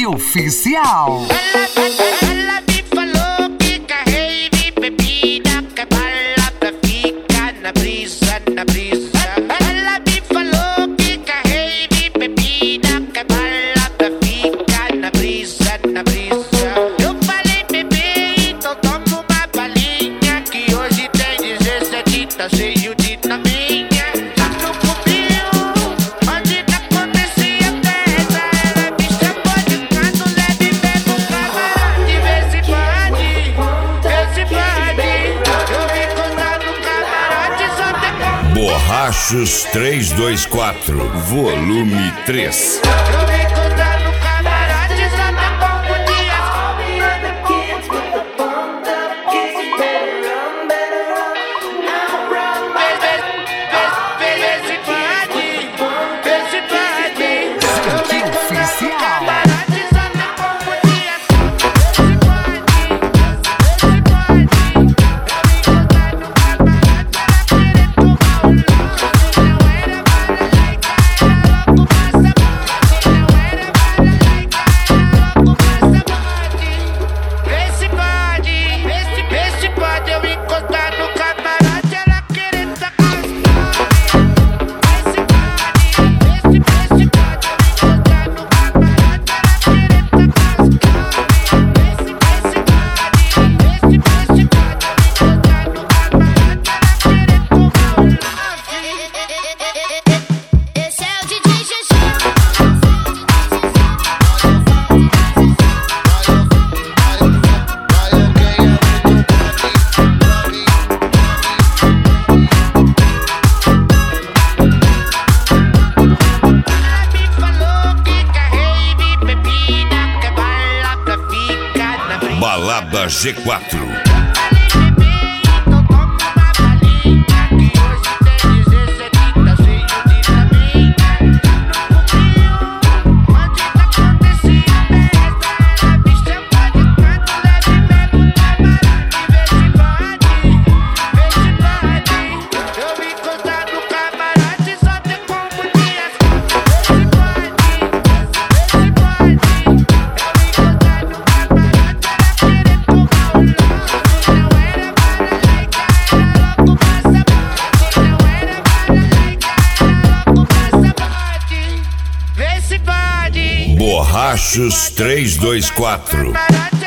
oficial. Ela me falou que carrei bebida, que a balada fica na brisa, na brisa. Ela me falou que carrei bebida, que a balada fica na brisa, na brisa. Eu falei, bebê, então toma uma balinha, que hoje tem 17, tá cheio de taminha. Borrachos 324, volume 3. Eu vim contar no camarote, só tem pouco dias. Vê se pode. Eu vim contar no camarote, só tem pouco dias. Vê se pode. Eu vim contar no camarote, ela querer tomar um lanche. Balada G4. Borrachos 324.